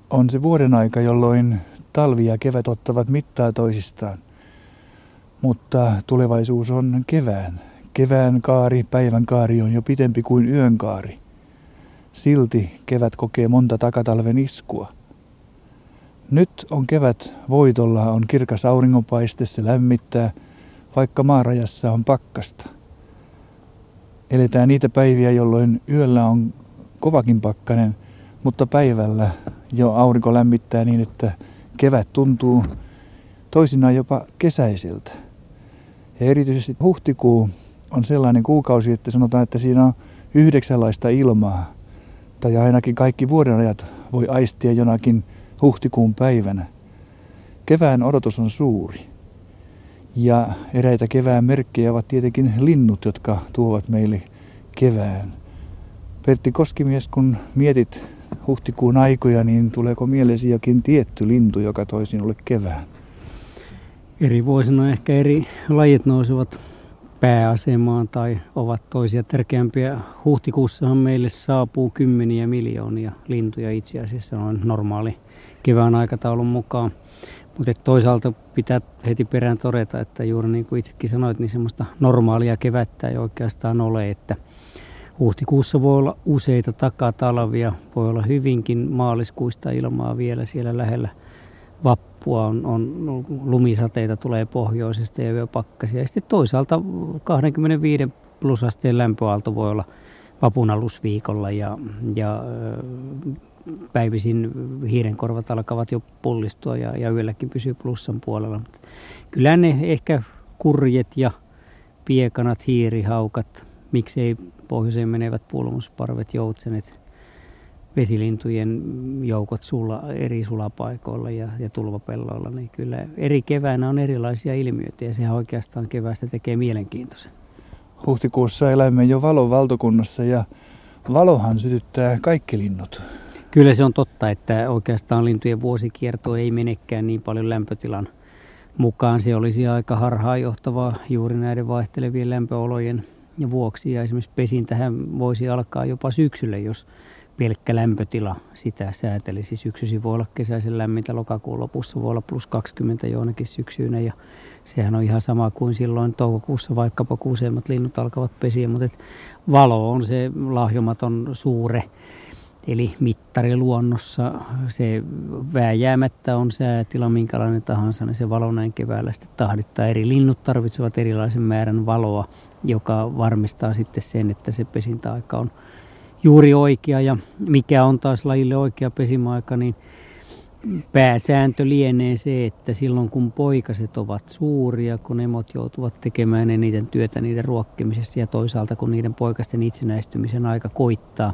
on se vuoden aika, jolloin talvi ja kevät ottavat mittaa toisistaan. Mutta tulevaisuus on kevään. Kevään kaari, päivän kaari on jo pitempi kuin yön kaari. Silti kevät kokee monta takatalven iskua. Nyt on kevät voitolla, on kirkas auringonpaiste, se lämmittää, vaikka maarajassa on pakkasta. Eletään niitä päiviä, jolloin yöllä on kovakin pakkanen, mutta päivällä jo aurinko lämmittää niin, että kevät tuntuu toisinaan jopa kesäiseltä. Ja erityisesti huhtikuu on sellainen kuukausi, että sanotaan, että siinä on 9 ilmaa. Tai ainakin kaikki vuodenajat voi aistia jonakin huhtikuun päivänä. Kevään odotus on suuri. Ja eräitä kevään merkkejä ovat tietenkin linnut, jotka tuovat meille kevään. Pertti Koskimies, kun mietit huhtikuun aikoja, niin tuleeko mieleesi jokin tietty lintu, joka toi sinulle kevään? Eri vuosina ehkä eri lajit nousevat pääasemaan tai ovat toisia tärkeämpiä. Huhtikuussahan meille saapuu 10 miljoonia lintuja itse asiassa noin normaali kevään aikataulun mukaan. Mutta toisaalta pitää heti perään todeta, että juuri niin kuin itsekin sanoit, niin semmoista normaalia kevättä ei oikeastaan ole, että huhtikuussa voi olla useita takatalvia, voi olla hyvinkin maaliskuista ilmaa vielä siellä lähellä vappua, on lumisateita tulee pohjoisesta ja yöpakkasia. Ja sitten toisaalta 25 plus asteen lämpöaalto voi olla vapun alusviikolla ja päivisin hiirenkorvat alkavat jo pullistua ja yölläkin pysyy plussan puolella. Mutta kyllä ne ehkä kurjet ja piekanat, hiirihaukat, miksei pohjoiseen menevät pulmusparvet, joutsenet, vesilintujen joukot eri sulapaikoilla ja tulvapelloilla, niin kyllä eri keväänä on erilaisia ilmiöitä ja sehän oikeastaan keväästä tekee mielenkiintoisen. Huhtikuussa elämme jo valon valtakunnassa ja valohan sytyttää kaikki linnut. Kyllä se on totta, että oikeastaan lintujen vuosikierto ei menekään niin paljon lämpötilan mukaan. Se olisi aika harhaanjohtavaa juuri näiden vaihtelevien lämpöolojen vuoksi. Ja esimerkiksi pesintähän voisi alkaa jopa syksyllä, jos pelkkä lämpötila sitä säätelisi. Syksysi voi olla kesäisen lämmintä, lokakuun lopussa voi olla plus 20 joinakin syksyinä. Ja sehän on ihan sama kuin silloin toukokuussa vaikkapa, kun useimmat linnut alkavat pesiä. Mutta valo on se lahjomaton suure. Eli mittari luonnossa, se vääjäämättä on säätila minkälainen tahansa, niin se valo näin keväällä sitten tahdittaa. Eri linnut tarvitsevat erilaisen määrän valoa, joka varmistaa sitten sen, että se pesintäaika on juuri oikea. Ja mikä on taas lajille oikea pesimäaika, niin pääsääntö lienee se, että silloin kun poikaset ovat suuria, kun emot joutuvat tekemään eniten työtä niiden ruokkimisesta ja toisaalta kun niiden poikasten itsenäistymisen aika koittaa,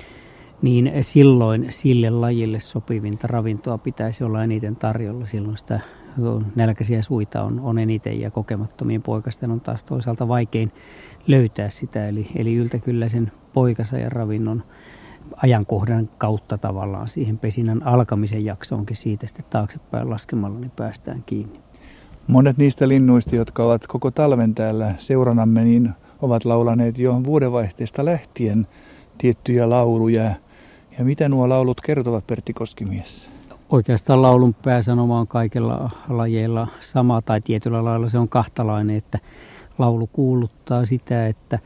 niin silloin sille lajille sopivinta ravintoa pitäisi olla eniten tarjolla. Silloin sitä nälkäisiä suita on eniten ja kokemattomien poikasten on taas toisaalta vaikein löytää sitä. Eli yltäkylläisen poikasajan ravinnon ajankohdan kautta tavallaan siihen pesinnän alkamisen jaksoonkin siitä sitten taaksepäin laskemalla, niin päästään kiinni. Monet niistä linnuista, jotka ovat koko talven täällä seuranamme, niin ovat laulaneet jo vuodenvaihteesta lähtien tiettyjä lauluja. Ja mitä nuo laulut kertovat, Pertti Koskimies? Oikeastaan laulun pääsanoma on kaikilla lajeilla sama tai tietyllä lailla se on kahtalainen, että laulu kuuluttaa sitä, että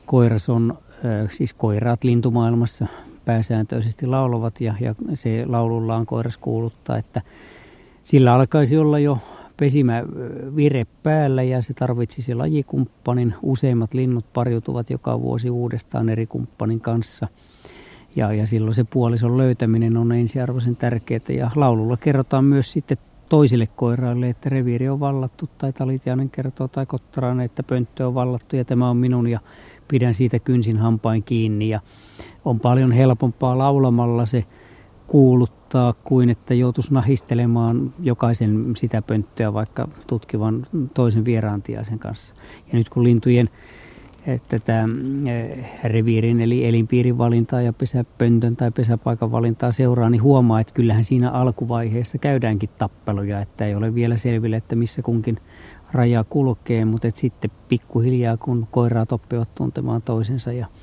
koiraat lintumaailmassa pääsääntöisesti laulavat ja se laulullaan koiras kuuluttaa, että sillä alkaisi olla jo pesimävire päällä ja se tarvitsisi lajikumppanin. Useimmat linnut pariutuvat joka vuosi uudestaan eri kumppanin kanssa. Ja silloin se puolison löytäminen on ensiarvoisen tärkeää. Ja laululla kerrotaan myös sitten toisille koiraille, että reviiri on vallattu tai talitiainen kertoo tai kottarainen, että pönttö on vallattu ja tämä on minun ja pidän siitä kynsin hampain kiinni. Ja on paljon helpompaa laulamalla se kuuluttaa kuin että joutuisi nahistelemaan jokaisen sitä pönttöä vaikka tutkivan toisen vieraantiaisen kanssa. Ja nyt kun lintujen tätä reviirin eli elinpiirin valintaa ja pesäpöntön tai pesäpaikan valintaa seuraa, niin huomaa, että kyllähän siinä alkuvaiheessa käydäänkin tappeluja, että ei ole vielä selville, että missä kunkin raja kulkee, mutta sitten pikkuhiljaa kun koiraat oppivat tuntemaan toisensa ja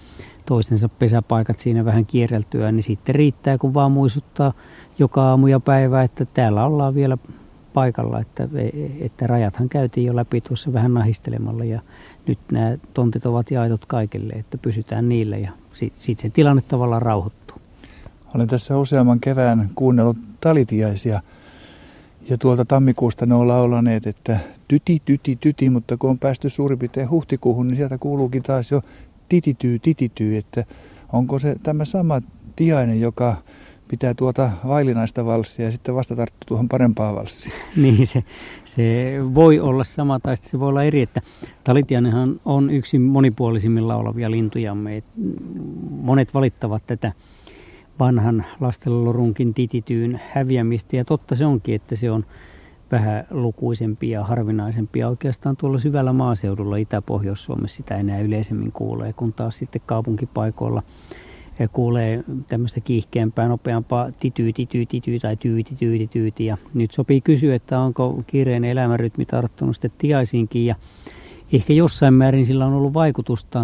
toistensa pesäpaikat siinä vähän kierreltyä, niin sitten riittää, kun vaan muistuttaa joka aamu ja päivä, että täällä ollaan vielä paikalla, että rajathan käytiin jo läpi tuossa vähän nahistelemalla ja nyt nämä tontit ovat jaetut kaikille, että pysytään niillä ja sitten se tilanne tavallaan rauhoittuu. Olen tässä useamman kevään kuunnellut talitiaisia ja tuolta tammikuusta ne on laulaneet, että tyti, tyti, tyti, mutta kun on päästy suurin piirtein huhtikuuhun, niin sieltä kuuluukin taas jo titityy, että onko se tämä sama tiainen, joka pitää tuota vaillinaista valssia ja sitten vasta tarttuu tuohon parempaan valssiin. Niin, se voi olla sama tai se voi olla eri, että talitiainenhan on yksi monipuolisimmin laulavia lintujamme. Monet valittavat tätä vanhan lastenlorunkin titityyn häviämistä ja totta se onkin, että se on vähän lukuisempi ja harvinaisempi ja oikeastaan tuolla syvällä maaseudulla Itä-Pohjois-Suomessa sitä enää yleisemmin kuulee, kun taas sitten kaupunkipaikoilla kuulee tämmöistä kiihkeämpää, nopeampaa tityy tai tyyti. Ja nyt sopii kysyä, että onko kiireinen elämänrytmi tarttunut sitten tiaisiinkin ja ehkä jossain määrin sillä on ollut vaikutustaan.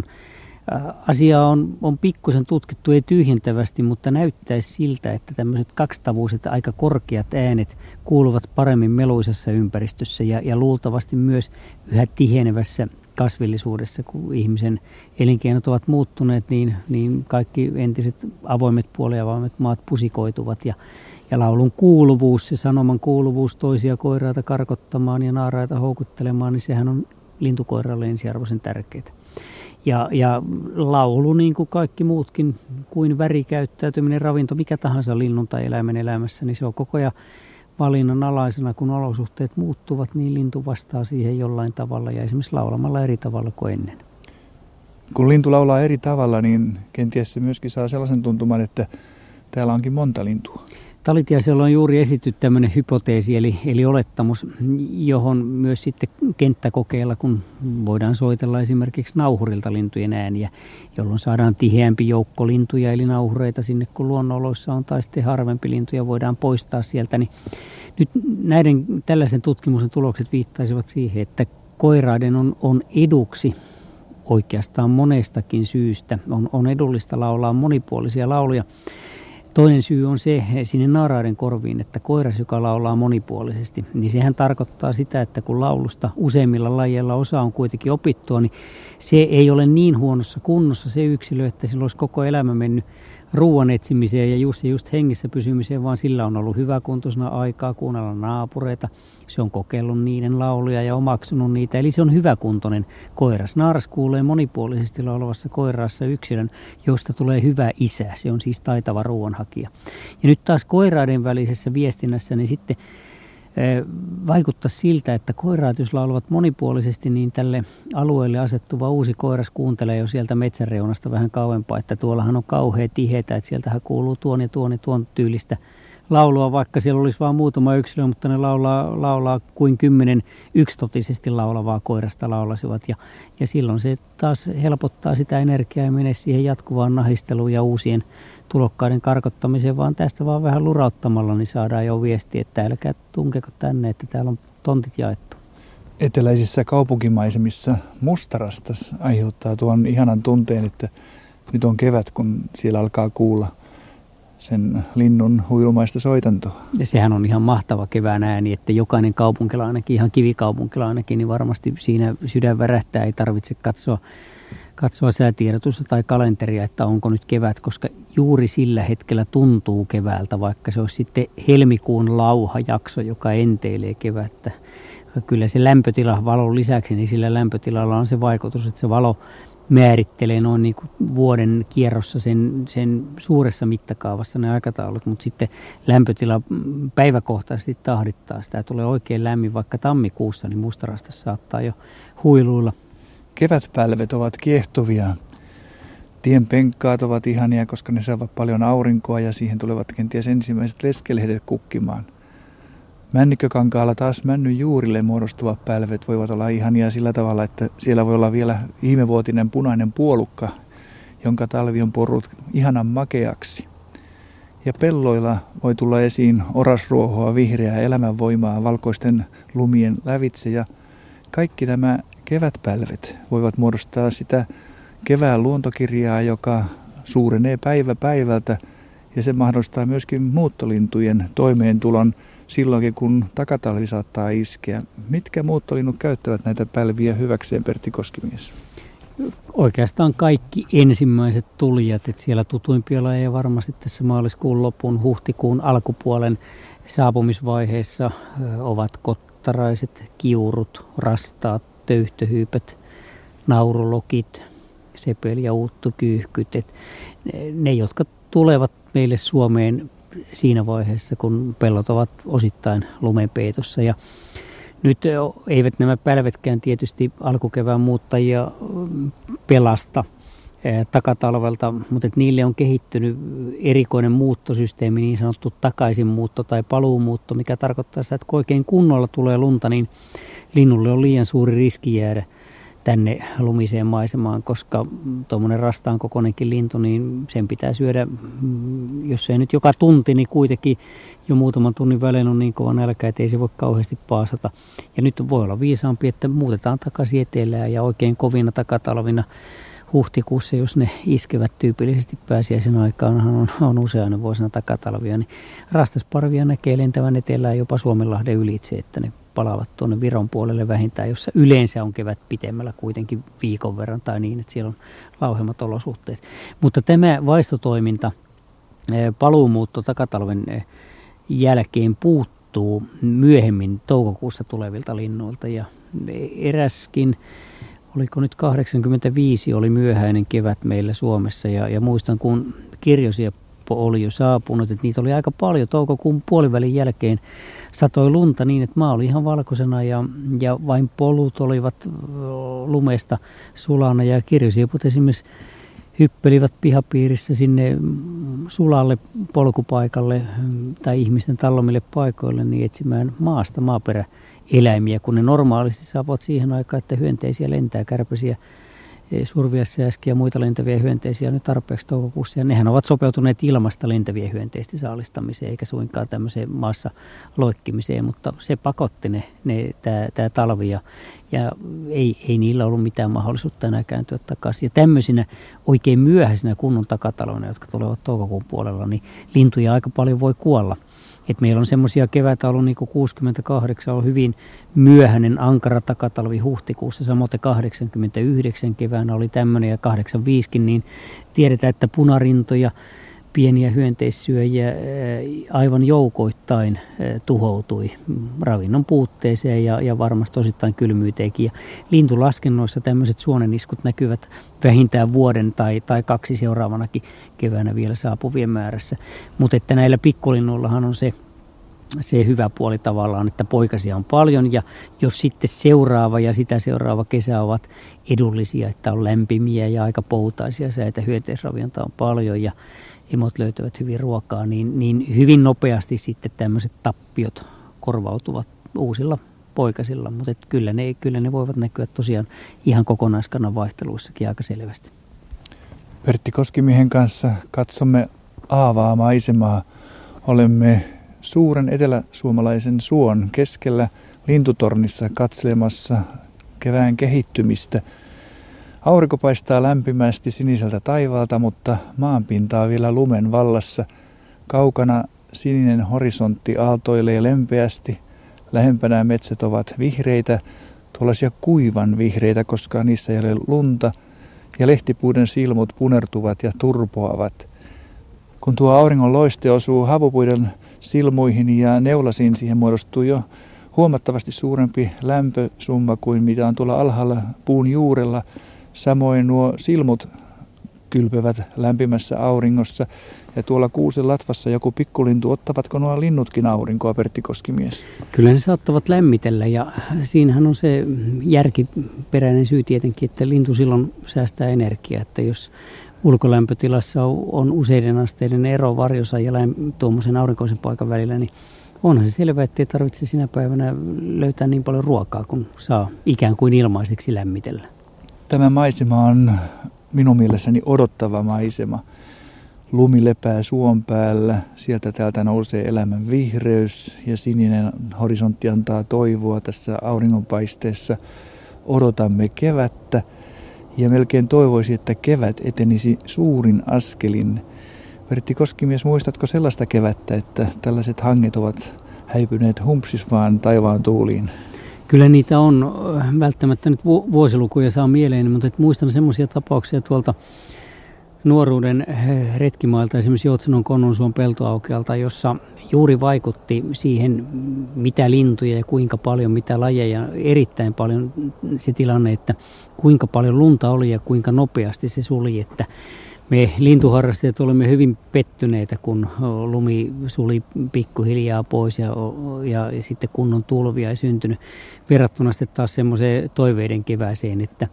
Asiaa on pikkusen tutkittu, ei tyhjentävästi, mutta näyttäisi siltä, että tämmöiset kaksitavuiset aika korkeat äänet kuuluvat paremmin meluisassa ympäristössä ja luultavasti myös yhä tihenevässä kasvillisuudessa, kun ihmisen elinkeinot ovat muuttuneet, niin kaikki entiset avoimet puoliavaimet maat pusikoituvat ja laulun kuuluvuus, se sanoman kuuluvuus toisia koiraita karkottamaan ja naaraita houkuttelemaan, niin sehän on lintukoiralle ensiarvoisen tärkeää. Ja laulu, niin kuin kaikki muutkin, kuin värikäyttäytyminen, ravinto, mikä tahansa linnun tai eläimen elämässä, niin se on koko ajan valinnan alaisena, kun olosuhteet muuttuvat, niin lintu vastaa siihen jollain tavalla ja esimerkiksi laulamalla eri tavalla kuin ennen. Kun lintu laulaa eri tavalla, niin kenties se myöskin saa sellaisen tuntuman, että täällä onkin monta lintua. Talitiaisella on juuri esitetty tämmöinen hypoteesi eli olettamus, johon myös sitten kenttäkokeilla, kun voidaan soitella esimerkiksi nauhurilta lintujen ääniä, jolloin saadaan tiheämpi joukko lintuja eli nauhureita sinne, kun luonnonoloissa on, tai sitten harvempi lintuja voidaan poistaa sieltä. Niin nyt tällaisen tutkimuksen tulokset viittaisivat siihen, että koiraiden on eduksi oikeastaan monestakin syystä. On edullista laulaa monipuolisia lauluja. Toinen syy on se sinne naaraiden korviin, että koiras, joka laulaa monipuolisesti, niin sehän tarkoittaa sitä, että kun laulusta useimmilla lajeilla osa on kuitenkin opittua, niin se ei ole niin huonossa kunnossa se yksilö, että sillä olisi koko elämä mennyt ruoan etsimiseen ja just hengissä pysymiseen, vaan sillä on ollut hyväkuntoisena aikaa kuunnella naapureita. Se on kokeillut niiden lauluja ja omaksunut niitä, eli se on hyväkuntoinen koiras. Naaras kuulee monipuolisesti laulavassa koiraassa yksilön, josta tulee hyvä isä. Se on siis taitava ruoanhakija. Ja nyt taas koiraiden välisessä viestinnässä, niin sitten vaikuttaa siltä, että koiraat, jos laulavat monipuolisesti, niin tälle alueelle asettuva uusi koiras kuuntelee jo sieltä metsän reunasta vähän kauempaa, että tuollahan on kauhea tihetä, että sieltähän kuuluu tuon tyylistä laulua, vaikka siellä olisi vain muutama yksilö, mutta ne laulaa kuin 10 yksitotisesti laulavaa koirasta laulasivat ja silloin se taas helpottaa sitä energiaa ja menee siihen jatkuvaan nahisteluun ja uusien tulokkaiden karkottamiseen, vaan tästä vaan vähän lurauttamalla niin saadaan jo viesti, että älkää tunkeko tänne, että täällä on tontit jaettu. Eteläisissä kaupunkimaisemissa mustarastas aiheuttaa tuon ihanan tunteen, että nyt on kevät, kun siellä alkaa kuulla sen linnun huilumaista soitantoa. Ja sehän on ihan mahtava kevään ääni, että jokainen kaupunkilainenkin, ihan kivikaupunkilainenkin, niin varmasti siinä sydän värähtää, ei tarvitse katsoa säätiedotusta tai kalenteria, että onko nyt kevät, koska juuri sillä hetkellä tuntuu keväältä, vaikka se olisi sitten helmikuun lauhajakso, joka enteilee kevättä. Kyllä se lämpötila valon lisäksi, niin sillä lämpötilalla on se vaikutus, että se valo määrittelee noin niin kuin vuoden kierrossa sen suuressa mittakaavassa ne aikataulut, mutta sitten lämpötila päiväkohtaisesti tahdittaa sitä. Tulee oikein lämmin, vaikka tammikuussa, niin mustarastas saattaa jo huiluilla. Kevätpälvet ovat kiehtovia. Tienpenkkaat ovat ihania, koska ne saavat paljon aurinkoa ja siihen tulevat kenties ensimmäiset leskelehdet kukkimaan. Männikkökankaalla taas männyn juurille muodostuvat pälvet voivat olla ihania sillä tavalla, että siellä voi olla vielä viimevuotinen punainen puolukka, jonka talvi on porrut ihanan makeaksi. Ja pelloilla voi tulla esiin orasruohoa, vihreää elämänvoimaa valkoisten lumien lävitse ja kaikki nämä kevätpälvet voivat muodostaa sitä kevään luontokirjaa, joka suurenee päivä päivältä ja se mahdollistaa myöskin muuttolintujen toimeentulon silloinkin, kun takatalvi saattaa iskeä. Mitkä muuttolinnut käyttävät näitä pälviä hyväkseen, Pertti Koskimies? Oikeastaan kaikki ensimmäiset tulijat, että siellä tutuimpia lajeja varmasti tässä maaliskuun lopun, huhtikuun alkupuolen saapumisvaiheessa ovat kottaraiset, kiurut, rastaat, töyhtöhyypät, naurulokit, sepeli- ja uuttokyyhkyt. Ne, jotka tulevat meille Suomeen siinä vaiheessa, kun pellot ovat osittain lumenpeitossa. Ja nyt eivät nämä pälvetkään tietysti alkukevään muuttajia pelasta takatalvelta, mutta niille on kehittynyt erikoinen muuttosysteemi, niin sanottu takaisinmuutto tai paluumuutto, mikä tarkoittaa sitä, että kun oikein kunnolla tulee lunta, niin linnulle on liian suuri riski jäädä tänne lumiseen maisemaan, koska tuommoinen rastaan kokoinenkin lintu, niin sen pitää syödä, jos ei nyt joka tunti, niin kuitenkin jo muutaman tunnin välein on niin kova nälkä, että ei se voi kauheasti paasata. Ja nyt voi olla viisaampi, että muutetaan takaisin etelään ja oikein kovina takatalvina huhtikuussa, jos ne iskevät tyypillisesti pääsiäisen aikaan, on useana vuosina takatalvia, niin rastasparvia näkee lentävän etelään jopa Suomenlahden ylitse, että ne palaavat tuonne Viron puolelle vähintään, jossa yleensä on kevät pitemmällä kuitenkin viikon verran tai niin, että siellä on lauhemmat olosuhteet. Mutta tämä vaistotoiminta, paluumuutto takatalven jälkeen puuttuu myöhemmin toukokuussa tulevilta linnuilta ja eräskin, oliko nyt 85, oli myöhäinen kevät meillä Suomessa ja muistan kun kirjosieppo oli jo saapunut, että niitä oli aika paljon toukokuun puolivälin jälkeen. Satoi lunta niin, että maa oli ihan valkoisena ja vain polut olivat lumesta sulana ja kirjosieput esimerkiksi hyppelivät pihapiirissä sinne sulalle polkupaikalle tai ihmisten tallomille paikoille niin etsimään maasta maaperäeläimiä, kun ne normaalisti saavat siihen aikaan, että hyönteisiä lentää, kärpäsiä, surviassääskiä ja muita lentäviä hyönteisiä ne tarpeeksi toukokuussa. Ja nehän ovat sopeutuneet ilmasta lentäviä hyönteisten saalistamiseen eikä suinkaan tämmöiseen maassa loikkimiseen, mutta se pakotti tämä talvi ja ei niillä ollut mitään mahdollisuutta enää kääntyä takaisin. Ja tämmöisinä oikein myöhäisinä kunnon takatalvina, jotka tulevat toukokuun puolella, niin lintuja aika paljon voi kuolla. Et meillä on semmoisia keväitä ollut niin kuin 68 on hyvin myöhäinen ankara takatalvi huhtikuussa, samoin 89 keväänä oli tämmöinen ja 85, niin tiedetään, että punarintoja, pieniä hyönteissyöjiä aivan joukoittain tuhoutui ravinnon puutteeseen ja varmasti osittain kylmyyteenkin. Ja lintulaskennoissa tämmöiset suoneniskut näkyvät vähintään vuoden tai kaksi seuraavanakin keväänä vielä saapuvien määrässä. Mutta että näillä pikkulinnuillahan on se hyvä puoli tavallaan, että poikasia on paljon ja jos sitten seuraava ja sitä seuraava kesä ovat edullisia, että on lämpimiä ja aika poutaisia säitä, hyönteisravionta on paljon ja emot löytävät hyvin ruokaa, niin hyvin nopeasti sitten tämmöiset tappiot korvautuvat uusilla poikasilla, mutta kyllä ne voivat näkyä tosiaan ihan kokonaiskannan vaihteluissakin aika selvästi. Pertti Koskimiehen kanssa katsomme aavaa maisemaa. Olemme suuren eteläsuomalaisen suon keskellä lintutornissa katselemassa kevään kehittymistä. Aurinko paistaa lämpimästi siniseltä taivaalta, mutta maanpinta on vielä lumen vallassa. Kaukana sininen horisontti aaltoilee lempeästi. Lähempänä metsät ovat vihreitä, tuollaisia kuivan vihreitä, koska niissä ei ole lunta. Ja lehtipuiden silmut punertuvat ja turpoavat. Kun tuo auringon loiste osuu havupuiden silmuihin ja neulasiin, siihen muodostuu jo huomattavasti suurempi lämpösumma kuin mitä on tuolla alhaalla puun juurella. Samoin nuo silmut kylpevät lämpimässä auringossa. Ja tuolla kuusen latvassa joku pikkulintu, ottavatko nuo linnutkin aurinkoa, Pertti Koskimies? Kyllä ne saattavat lämmitellä ja siinähän on se järkiperäinen syy tietenkin, että lintu silloin säästää energiaa. Että jos ulkolämpötilassa on useiden asteiden ero varjossa ja tuommoisen aurinkoisen paikan välillä, niin onhan se selvä, että ei tarvitse sinä päivänä löytää niin paljon ruokaa, kun saa ikään kuin ilmaiseksi lämmitellä. Tämä maisema on minun mielessäni odottava maisema. Lumi lepää suon päällä, sieltä täältä nousee elämän vihreys ja sininen horisontti antaa toivoa tässä auringonpaisteessa. Odotamme kevättä Ja melkein toivoisi, että kevät etenisi suurin askelin. Pertti Koskimies, muistatko sellaista kevättä, että tällaiset hanget ovat häipyneet humpsis vaan taivaan tuuliin? Kyllä niitä on välttämättä nyt vuosilukuja saa mieleen, mutta muistan semmoisia tapauksia tuolta nuoruuden retkimailta, esimerkiksi Joutsenon Konnunsuon peltoaukealta, jossa juuri vaikutti siihen, mitä lintuja ja kuinka paljon, mitä lajeja, erittäin paljon se tilanne, että kuinka paljon lunta oli ja kuinka nopeasti se suli, että me lintuharrastajat olemme hyvin pettyneitä, kun lumi suli pikkuhiljaa pois ja sitten kunnon tulvia ei syntynyt. Verrattuna sitten taas semmoiseen toiveiden kevääseen, että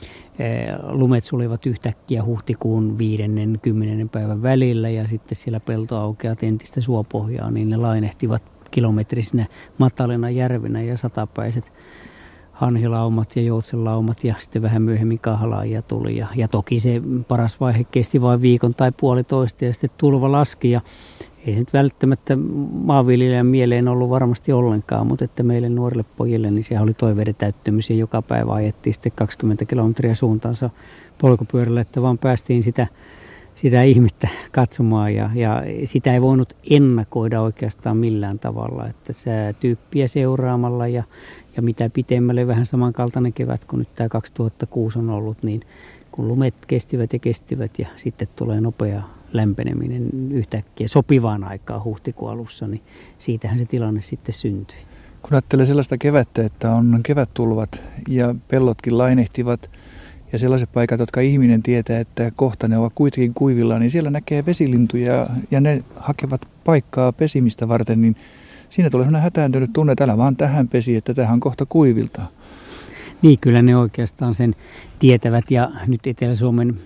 lumet sulivat yhtäkkiä huhtikuun 5.–10. päivän välillä ja sitten siellä peltoaukeat entistä suopohjaa, niin ne lainehtivat kilometrisinä matalina järvinä ja satapäiset hanhilaumat ja joutsenlaumat ja sitten vähän myöhemmin kahlaajia tuli. Ja toki se paras vaihe kesti vain viikon tai puolitoista ja sitten tulva laski ja ei se nyt välttämättä maanviljelijän mieleen ollut varmasti ollenkaan, mutta että meille nuorille pojille niin siellä oli toiveiden täyttymys ja joka päivä ajettiin sitten 20 kilometriä suuntaansa polkupyörällä, että vaan päästiin sitä ihmettä katsomaan ja sitä ei voinut ennakoida oikeastaan millään tavalla, että säätyyppiä seuraamalla ja mitä pitemmälle vähän samankaltainen kevät kuin nyt tämä 2006 on ollut, niin kun lumet kestivät ja sitten tulee nopea lämpeneminen yhtäkkiä sopivaan aikaan huhtikuun alussa, niin siitähän se tilanne sitten syntyi. Kun ajattelee sellaista kevättä, että on kevättulvat ja pellotkin lainehtivat ja sellaiset paikat, jotka ihminen tietää, että kohta ne ovat kuitenkin kuivilla, niin siellä näkee vesilintuja ja ne hakevat paikkaa pesimistä varten, niin siinä tulee sellainen hätääntynyt tunne, että älä vaan tähän pesi, että tähän on kohta kuivilta. Niin, kyllä ne oikeastaan sen tietävät ja nyt Etelä-Suomen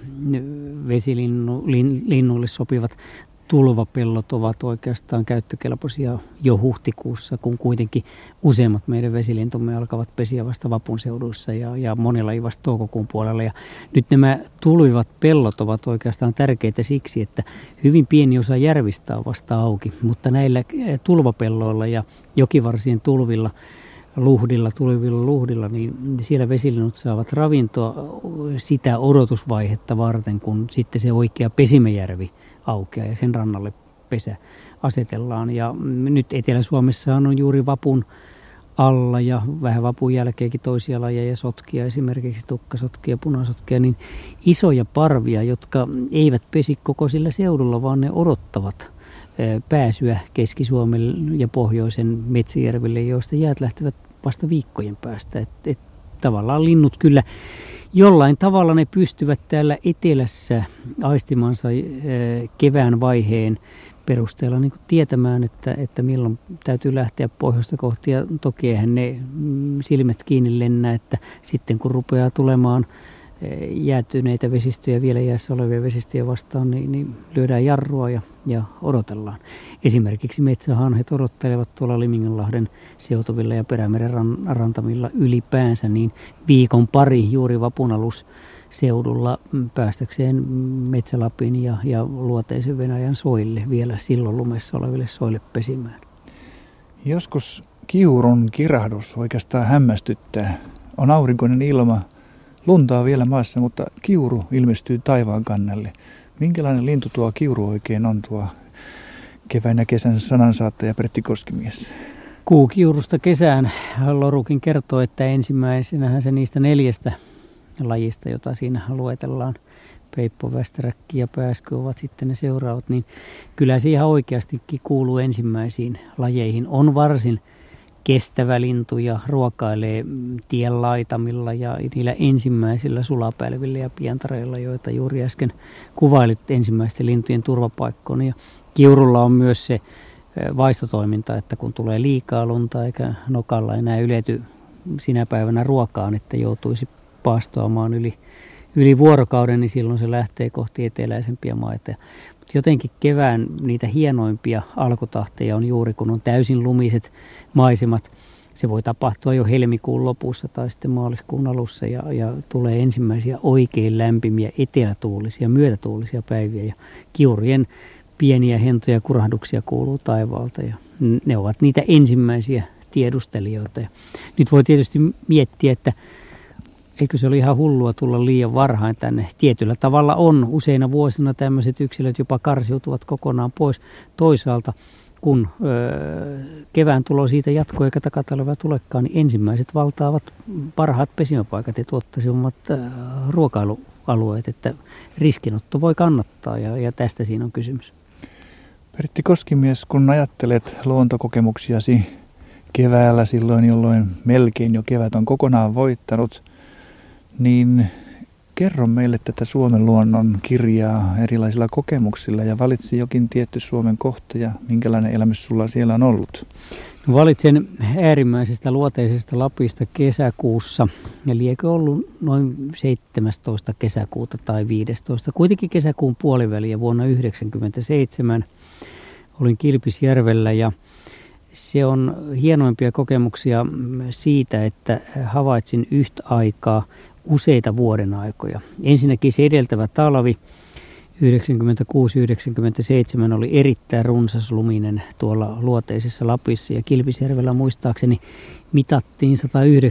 vesilinnuille sopivat tulvapellot ovat oikeastaan käyttökelpoisia jo huhtikuussa, kun kuitenkin useimmat meidän vesilintumme alkavat pesiä vasta vapun seuduissa ja monilla ei vasta toukokuun puolella. Ja nyt nämä tulvivat pellot ovat oikeastaan tärkeitä siksi, että hyvin pieni osa järvistä on vasta auki, mutta näillä tulvapelloilla ja jokivarsien tulvilla tulevilla luhdilla, niin siellä vesilinnut saavat ravintoa sitä odotusvaihetta varten, kun sitten se oikea Pesimejärvi aukeaa ja sen rannalle pesä asetellaan. Ja nyt Etelä-Suomessa on juuri vapun alla ja vähän vapun jälkeenkin toisia lajeja, sotkia, esimerkiksi tukkasotkia, punasotkia, niin isoja parvia, jotka eivät pesi koko sillä seudulla, vaan ne odottavat pääsyä Keski-Suomelle ja pohjoisen metsäjärville, joista jäät lähtevät vasta viikkojen päästä. Et tavallaan linnut kyllä jollain tavalla ne pystyvät täällä etelässä aistimansa kevään vaiheen perusteella niin kuin tietämään, että milloin täytyy lähteä pohjoista kohti. Ja toki eihän ne silmät kiinni lennä, että sitten kun rupeaa tulemaan jäätyneitä vesistöjä, vielä jäässä olevia vesistöjä vastaan, niin lyödään jarrua ja odotellaan. Esimerkiksi metsähanhet odottelevat tuolla Liminganlahden seutuvilla ja Perämeren rantamilla ylipäänsä niin viikon pari juuri vapunalusseudulla päästäkseen Metsälapin ja luoteisen Venäjän soille vielä silloin lumessa oleville soille pesimään. Joskus kiurun kirahdus oikeastaan hämmästyttää. On aurinkoinen ilma. Lunta on vielä maassa, mutta kiuru ilmestyy taivaan kannelle. Minkälainen lintu tuo kiuru oikein on, tuo kevään ja kesän sanansaattaja Pertti Koskimies? Kuukiurusta kesään Lorukin kertoo, että ensimmäisenähän se niistä 4 lajista, jota siinä luetellaan, peippo, västäräkki ja pääsky ovat sitten ne seuraavat, niin kyllä se ihan oikeastikin kuuluu ensimmäisiin lajeihin. On varsin kestävä lintu ja ruokailee tien laitamilla ja niillä ensimmäisillä sulapälvillä ja pientareilla, joita juuri äsken kuvailit ensimmäisten lintujen turvapaikkoon. Ja kiurulla on myös se vaistotoiminta, että kun tulee liikaa lunta eikä nokalla enää ylety sinä päivänä ruokaan, että joutuisi paastoamaan yli vuorokauden, niin silloin se lähtee kohti eteläisempiä maita. Mutta jotenkin kevään niitä hienoimpia alkutahteja on juuri kun on täysin lumiset maisemat. Se voi tapahtua jo helmikuun lopussa tai sitten maaliskuun alussa ja tulee ensimmäisiä oikein lämpimiä etelätuulisia, myötätuulisia päiviä ja kiurien pieniä hentoja kurahduksia kuuluu taivaalta ja ne ovat niitä ensimmäisiä tiedustelijoita. Ja nyt voi tietysti miettiä, että eikö se ole ihan hullua tulla liian varhain tänne? Tietyllä tavalla on. Useina vuosina tämmöiset yksilöt jopa karsiutuvat kokonaan pois. Toisaalta, kun kevään tulo siitä jatkuu eikä takatalvea tulekaan, niin ensimmäiset valtaavat parhaat pesimäpaikat ja tuottaisimmat ruokailualueet, että riskinotto voi kannattaa ja tästä siinä on kysymys. Pertti Koskimies, kun ajattelet luontokokemuksiasi keväällä silloin, jolloin melkein jo kevät on kokonaan voittanut, niin kerro meille tätä Suomen luonnon kirjaa erilaisilla kokemuksilla ja valitsi jokin tietty Suomen kohta ja minkälainen elämys sulla siellä on ollut? Valitsen äärimmäisestä luoteisesta Lapista kesäkuussa, ja liekö ollut noin 17. kesäkuuta tai 15. Kuitenkin kesäkuun puoliväliä vuonna 1997 olin Kilpisjärvellä, ja se on hienoimpia kokemuksia siitä, että havaitsin yhtä aikaa useita vuoden aikoja. Ensinnäkin se edeltävä talvi 96-97 oli erittäin runsasluminen tuolla luoteisessa Lapissa, ja Kilpisjärvellä muistaakseni mitattiin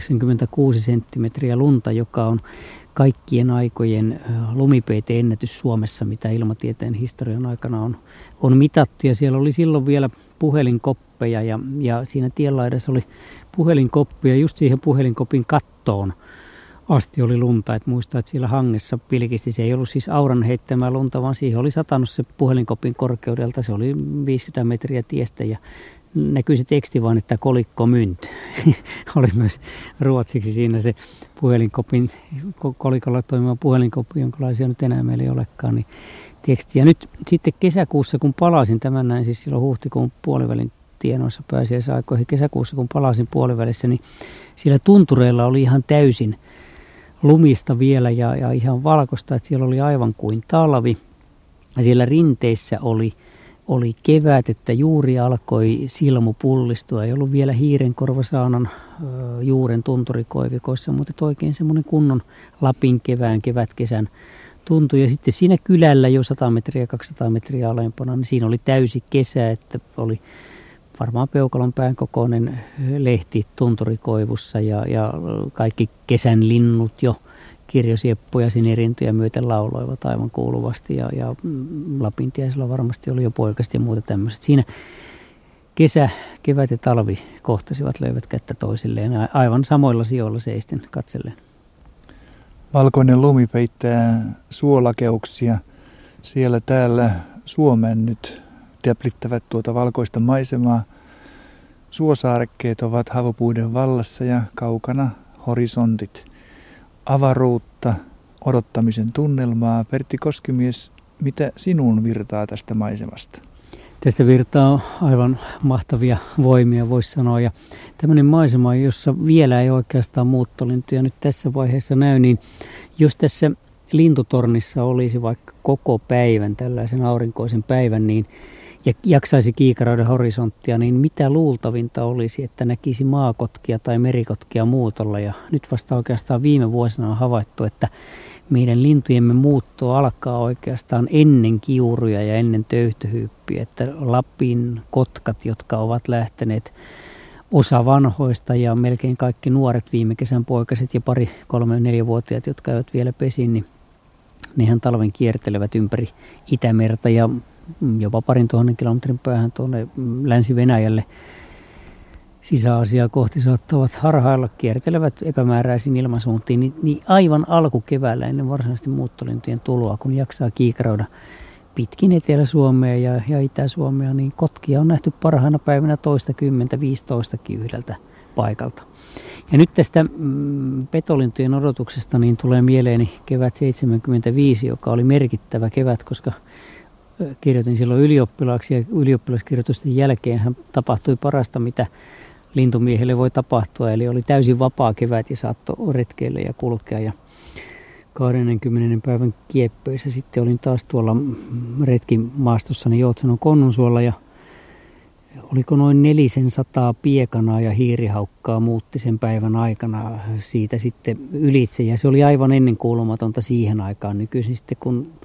196 senttimetriä lunta, joka on kaikkien aikojen lumipeite-ennätys Suomessa, mitä ilmatieteen historian aikana on mitattu. Ja siellä oli silloin vielä puhelinkoppeja ja siinä tienlaidassa oli puhelinkoppi, ja just siihen puhelinkopin kattoon asti oli lunta. Et muistaa, että siellä hangessa pilkisti. Se ei ollut siis auran heittämää lunta, vaan siihen oli satanut se puhelinkopin korkeudelta. Se oli 50 metriä tiestä ja näkyi se teksti vaan, että kolikko mynt. Oli myös ruotsiksi siinä se puhelinkopin, kolikolla toimiva puhelinkoppi, jonkinlaisia nyt enää meillä ei olekaan, niin teksti. Ja nyt sitten kesäkuussa, kun palasin, tämän näin siis silloin huhtikuun puolivälin tienoissa pääsiäisaikoihin, kesäkuussa kun palasin puolivälissä, niin siellä tuntureilla oli ihan täysin lumista vielä ja ihan valkoista, että siellä oli aivan kuin talvi. Ja siellä rinteissä oli kevät, että juuri alkoi silmu pullistua. Ei ollut vielä hiirenkorvasaanan juuren tunturikoivikoissa, mutta oikein semmoinen kunnon Lapin kevätkesän tuntui. Ja sitten siinä kylällä jo 100 metriä, 200 metriä alempana, niin siinä oli täysi kesä, että oli varmaan peukalon pään kokoinen lehti tunturikoivussa ja kaikki kesän linnut jo kirjosieppoja sinerintoja myöten lauloivat aivan kuuluvasti ja Lapintiaisella varmasti oli jo poikasti ja muuta tämmöiset. Siinä kesä, kevät ja talvi kohtasivat, löivät kättä toisilleen aivan samoilla sijoilla seisten katsellen. Valkoinen lumi peittää suolakeuksia. Siellä täällä Suomen nyt täplittävät tuota valkoista maisemaa. Suosaarekkeet ovat havopuiden vallassa ja kaukana horisontit. Avaruutta, odottamisen tunnelmaa. Pertti Koskimies, mitä sinun virtaa tästä maisemasta? Tästä virtaa aivan mahtavia voimia, voisi sanoa. Ja tämmöinen maisema, jossa vielä ei oikeastaan muuttolintuja nyt tässä vaiheessa näy, niin jos tässä lintutornissa olisi vaikka koko päivän, tällaisen aurinkoisen päivän, niin ja jaksaisi kiikaroida horisonttia, niin mitä luultavinta olisi, että näkisi maakotkia tai merikotkia muutolla. Ja nyt vasta oikeastaan viime vuosina on havaittu, että meidän lintujemme muutto alkaa oikeastaan ennen kiuruja ja ennen töyhtöhyyppiä. Että Lapin kotkat, jotka ovat lähteneet, osa vanhoista ja melkein kaikki nuoret viime kesän poikaset ja 3-4-vuotiaat, jotka eivät vielä pesi, niin nehän talven kiertelevät ympäri Itämerta ja jopa 2,000 kilometrin päähän tuonne Länsi-Venäjälle sisäasiaa kohti saattavat harhailla, kiertelevät epämääräisiin ilmansuuntiin, niin aivan alkukeväällä ennen varsinaisesti muuttolintujen tuloa, kun jaksaa kiikaroida pitkin Etelä-Suomea ja Itä-Suomea, niin kotkia on nähty parhaina päivinä 10-15 yhdeltä paikalta. Ja nyt tästä petolintujen odotuksesta niin tulee mieleeni kevät 75, joka oli merkittävä kevät, koska kirjoitin silloin ylioppilaaksi ja ylioppilaskirjoitusten jälkeen hän tapahtui parasta, mitä lintumiehelle voi tapahtua. Eli oli täysin vapaa kevät ja saattoi retkeillä ja kulkea. Ja 20. päivän kieppeissä sitten olin taas tuolla retkimaastossani Joutsanon Konnunsuolla ja oliko noin 400 piekanaa ja hiirihaukkaa muutti sen päivän aikana siitä sitten ylitse. Ja se oli aivan ennenkuulumatonta siihen aikaan. Nykyisin sitten kun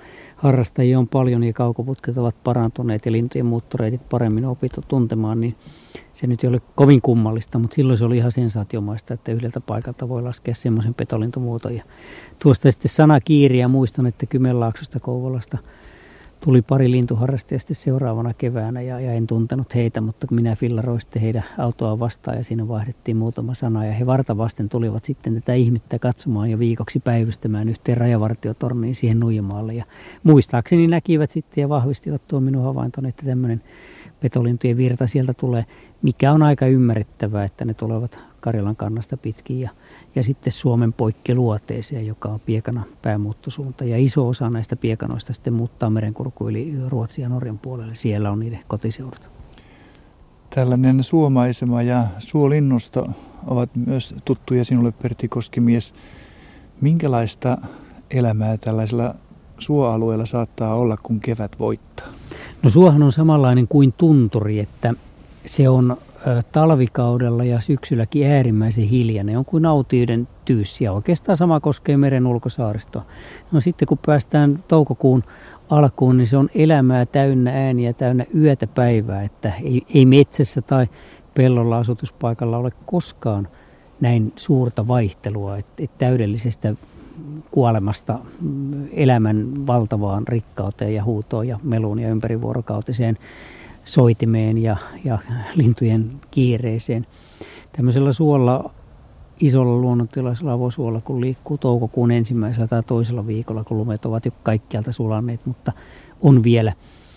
harrastajia on paljon ja kaukoputket ovat parantuneet ja lintujen muuttoreitit paremmin opittu tuntemaan, niin se nyt ei ole kovin kummallista, mutta silloin se oli ihan sensaatiomaista, että yhdeltä paikalta voi laskea semmoisen petolintumuoton. Ja tuosta sitten sanakiiriä muistan, että Kymenlaaksosta Kouvolasta tuli pari lintuharrastajaa sitten seuraavana keväänä ja en tuntenut heitä, mutta minä fillaroin sitten heidän autoaan vastaan ja siinä vaihdettiin muutama sana ja he vartavasten tulivat sitten tätä ihmettä katsomaan ja viikoksi päivystämään yhteen rajavartiotorniin siihen Nuijamaalle ja muistaakseni näkivät sitten ja vahvistivat tuon minun havaintoni, että tämmöinen petolintujen virta sieltä tulee, mikä on aika ymmärrettävää, että ne tulevat Karjalan kannasta pitkin ja sitten Suomen poikkiluoteeseen, joka on Piekana päämuuttosuunta. Ja iso osa näistä piekanoista sitten muuttaa merenkurkku yli Ruotsin ja Norjan puolelle. Siellä on niiden kotiseudut. Tällainen suomaisema ja suolinnusto ovat myös tuttuja sinulle, Pertti Koskimies. Minkälaista elämää tällaisella suoalueella saattaa olla, kun kevät voittaa? No suohan on samanlainen kuin tunturi, että se on talvikaudella ja syksylläkin äärimmäisen hiljainen. On kuin autioiden tyyssi ja oikeastaan sama koskee meren ulkosaaristoa. No sitten kun päästään toukokuun alkuun, niin se on elämää täynnä ääniä, täynnä yötä päivää, että ei metsässä tai pellolla asutuspaikalla ole koskaan näin suurta vaihtelua, että täydellisestä kuolemasta elämän valtavaan rikkauteen ja huutoon ja meluun ja ympärivuorokautiseen soitimeen ja lintujen kiireeseen. Tämmöisellä suolla, isolla luonnontilaisella avosuolla, kun liikkuu toukokuun ensimmäisellä tai toisella viikolla, kun lumet ovat jo kaikkialta sulanneet, mutta on vielä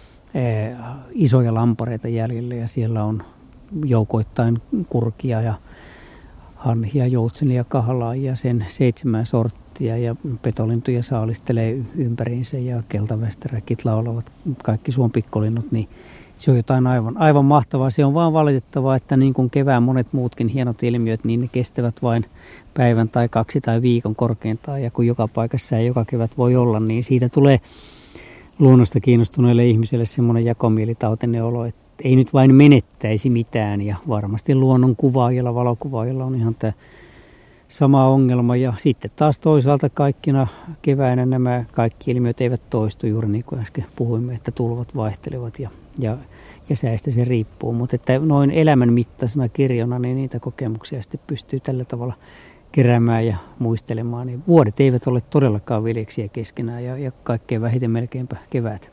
isoja lampareita jäljellä ja siellä on joukoittain kurkia ja hanhia, joutsenia, kahlaa ja sen 7 sorttia ja petolintuja saalistelee ympäriinsä ja keltavästäräkit laulavat, kaikki suon pikkolinnut, niin se on jotain aivan mahtavaa. Se on vaan valitettavaa, että niin kuin kevään monet muutkin hienot ilmiöt, niin ne kestävät vain päivän tai 2 tai viikon korkeintaan. Ja kun joka paikassa ei joka kevät voi olla, niin siitä tulee luonnosta kiinnostuneelle ihmiselle semmoinen jakomielitautinen olo, että ei nyt vain menettäisi mitään. Ja varmasti luonnon kuvaajilla, valokuvaajilla on ihan tämä sama ongelma. Ja sitten taas toisaalta kaikkina keväänä nämä kaikki ilmiöt eivät toistu juuri niin kuin äsken puhuimme, että tulvat vaihtelevat ja säästä se riippuu. Mutta että noin elämän mittaisena kirjona, niin niitä kokemuksia sitten pystyy tällä tavalla keräämään ja muistelemaan. Niin vuodet eivät ole todellakaan veljeksiä keskenään ja kaikkein vähiten melkeinpä kevät.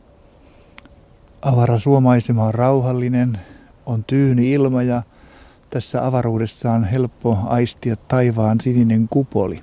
Avarasuomaisema on rauhallinen, on tyyni ilma ja tässä avaruudessa on helppo aistia taivaan sininen kupoli.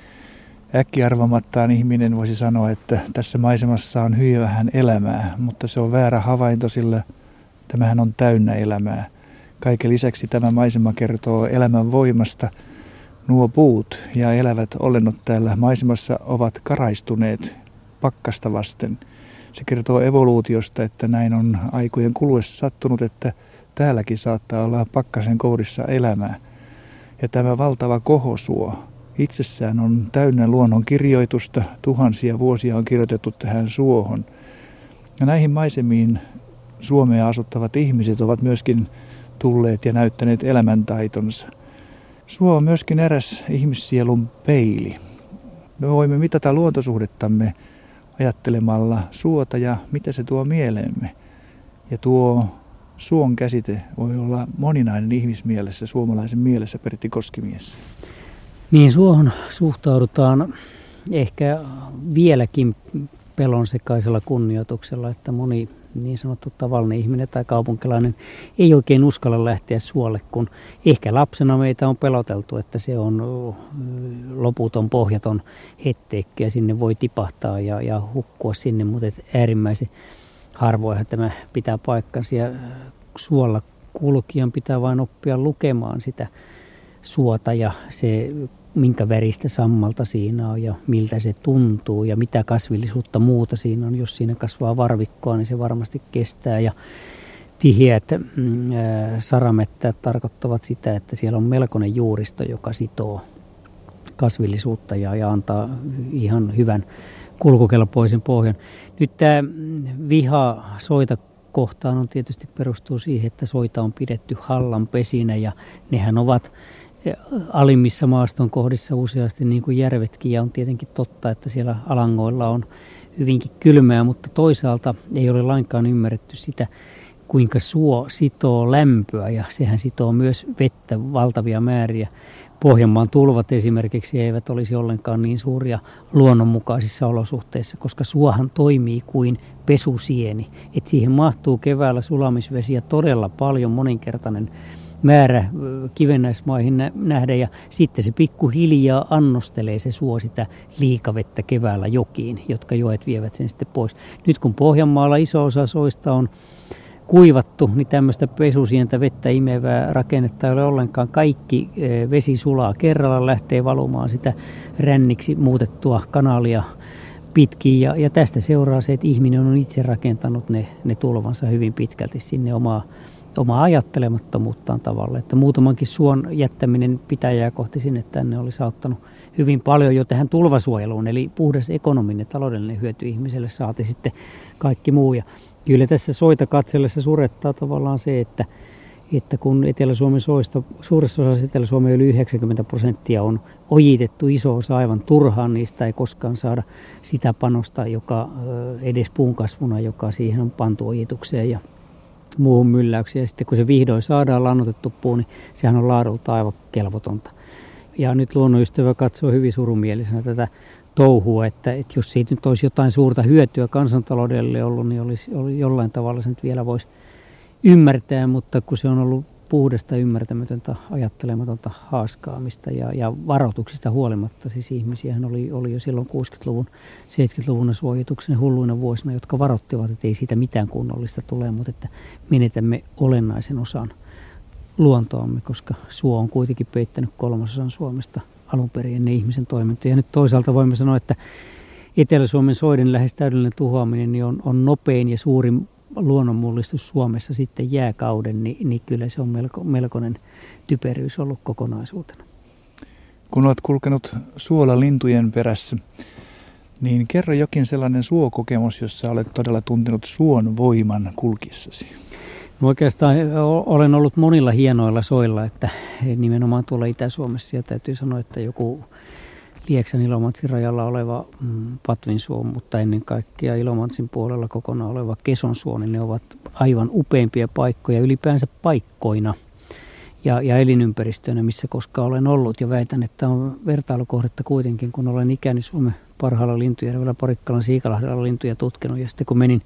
Äkkiarvamattaan ihminen voisi sanoa, että tässä maisemassa on hyvin vähän elämää, mutta se on väärä havainto, sillä tämähän on täynnä elämää. Kaiken lisäksi tämä maisema kertoo elämän voimasta. Nuo puut ja elävät olennot täällä maisemassa ovat karaistuneet pakkasta vasten. Se kertoo evoluutiosta, että näin on aikojen kuluessa sattunut, että täälläkin saattaa olla pakkasen kourissa elämää. Ja tämä valtava kohosuo itsessään on täynnä luonnon kirjoitusta. Tuhansia vuosia on kirjoitettu tähän suohon. Ja näihin maisemiin Suomea asuttavat ihmiset ovat myöskin tulleet ja näyttäneet elämäntaitonsa. Suo on myöskin eräs ihmissielun peili. Me voimme mitata luontosuhdettamme ajattelemalla suota ja mitä se tuo mieleemme. Ja tuo suon käsite voi olla moninainen ihmismielessä, suomalaisen mielessä, Pertti Koskimies. Niin, suohon suhtaudutaan ehkä vieläkin pelonsekaisella kunnioituksella, että moni niin sanottu tavallinen ihminen tai kaupunkilainen ei oikein uskalla lähteä suolle, kun ehkä lapsena meitä on peloteltu, että se on loputon, pohjaton hetteikki ja sinne voi tipahtaa ja hukkua sinne, mutta äärimmäisen harvoinhan tämä pitää paikkansa ja suolla kulkijan pitää vain oppia lukemaan sitä suota ja se minkä väristä sammalta siinä on ja miltä se tuntuu ja mitä kasvillisuutta muuta siinä on. Jos siinä kasvaa varvikkoa, niin se varmasti kestää. Ja tiheät saramettäät tarkoittavat sitä, että siellä on melkoinen juuristo, joka sitoo kasvillisuutta ja antaa ihan hyvän kulkukelpoisen pohjan. Nyt tämä viha soita kohtaan on tietysti perustuu siihen, että soita on pidetty hallan pesinä ja nehän ovat alimmissa maaston kohdissa useasti niin kuin järvetkin ja on tietenkin totta, että siellä alangoilla on hyvinkin kylmää, mutta toisaalta ei ole lainkaan ymmärretty sitä, kuinka suo sitoo lämpöä ja sehän sitoo myös vettä valtavia määriä. Pohjanmaan tulvat esimerkiksi eivät olisi ollenkaan niin suuria luonnonmukaisissa olosuhteissa, koska suohan toimii kuin pesusieni. Et siihen mahtuu keväällä sulamisvesiä todella paljon, moninkertainen määrä kivennäismaihin nähden, ja sitten se pikkuhiljaa annostelee se suo sitä liikavettä keväällä jokiin, jotka joet vievät sen sitten pois. Nyt kun Pohjanmaalla iso osa soista on kuivattu, niin tämmöistä pesusientä vettä imevää rakennetta ei ole ollenkaan. Kaikki vesi sulaa kerralla, lähtee valumaan sitä ränniksi muutettua kanaalia pitkin. Ja tästä seuraa se, että ihminen on itse rakentanut ne tulvansa hyvin pitkälti sinne omaa ajattelemattomuuttaan tavalla. Että muutamankin suon jättäminen pitäjää kohti sinne tänne olisi auttanut hyvin paljon jo tähän tulvasuojeluun. Eli puhdas ekonominen taloudellinen hyöty ihmiselle saati sitten kaikki muu. Ja kyllä tässä soita katsellessa surettaa tavallaan se, että kun Etelä-Suomen soista, suuressa osassa Etelä-Suomen yli 90% on ojitettu, iso osa aivan turhaan, niistä ei koskaan saada sitä panosta, joka edes puun kasvuna, joka siihen on pantu ojitukseen ja muuhun mylläyksiin. Ja sitten kun se vihdoin saadaan lannoitettu puu, niin sehän on laadulta aivan kelvotonta. Ja nyt luonnonystävä katsoo hyvin surumielisenä tätä touhua, että jos siitä nyt olisi jotain suurta hyötyä kansantaloudelle ollut, niin olisi jollain tavalla se nyt vielä voisi ymmärtää, mutta kun se on ollut puhdasta, ymmärtämätöntä, ajattelematonta haaskaamista ja varoituksista huolimatta, siis ihmisiähän oli jo silloin 60-luvun, 70-luvun suojituksen hulluina vuosina, jotka varoittivat, että ei siitä mitään kunnollista tule, mutta että menetämme olennaisen osan luontoamme, koska suo on kuitenkin peittänyt 3/3 Suomesta alun perin ennen ihmisen toimintoja. Ja nyt toisaalta voimme sanoa, että Etelä-Suomen soiden lähes täydellinen tuhoaminen niin on nopein ja suurin luonnonmullistus Suomessa sitten jääkauden, niin kyllä se on melkoinen typeryys ollut kokonaisuutena. Kun olet kulkenut suolla lintujen perässä, niin kerro jokin sellainen suokokemus, jossa olet todella tuntenut suon voiman kulkissasi. No oikeastaan olen ollut monilla hienoilla soilla, että nimenomaan tuolla Itä-Suomessa, ja täytyy sanoa, että joku Lieksan Ilomantsin rajalla oleva Patvinsuo, mutta ennen kaikkea Ilomantsin puolella kokonaan oleva Kesonsuo, niin ne ovat aivan upeimpia paikkoja ylipäänsä paikkoina ja elinympäristöinä, missä koskaan olen ollut. Ja väitän, että on vertailukohdetta kuitenkin, kun olen ikäni Suomen parhaalla lintujärvellä Parikkalan Siikalahdella lintuja tutkinut. Ja sitten kun menin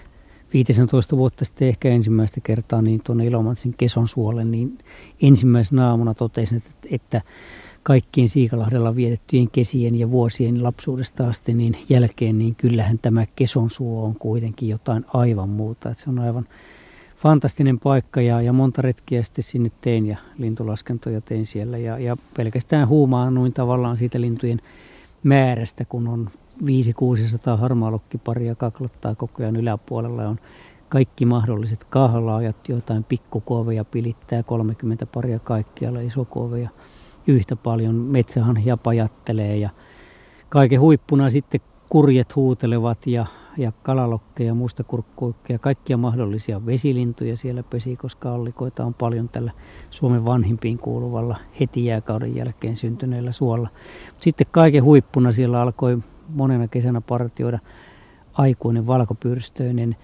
15 vuotta sitten ehkä ensimmäistä kertaa niin tuonne Ilomantsin Kesonsuolle, niin ensimmäisenä aamuna totesin, että kaikkien Siikalahdella vietettyjen kesien ja vuosien lapsuudesta asti niin jälkeen, niin kyllähän tämä Kesonsuo on kuitenkin jotain aivan muuta. Että se on aivan fantastinen paikka ja monta retkiä sitten sinne tein ja lintulaskentoja tein siellä. Ja pelkästään huumaannuin tavallaan siitä lintujen määrästä, kun on 500-600 harmaalokkiparia kaklattaa koko ajan yläpuolella. On kaikki mahdolliset kahlaajat, jotain pikkukuoveja pilittää, 30 paria kaikkialla, isokuoveja yhtä paljon, metsähanhia pajattelee ja kaiken huippuna sitten kurjet huutelevat ja kalalokkeja, mustakurkkuikkeja, kaikkia mahdollisia vesilintuja siellä pesi, koska allikoita on paljon tällä Suomen vanhimpiin kuuluvalla heti jääkauden jälkeen syntyneellä suolla. Sitten kaiken huippuna siellä alkoi monena kesänä partioida aikuinen valkopyrstöinen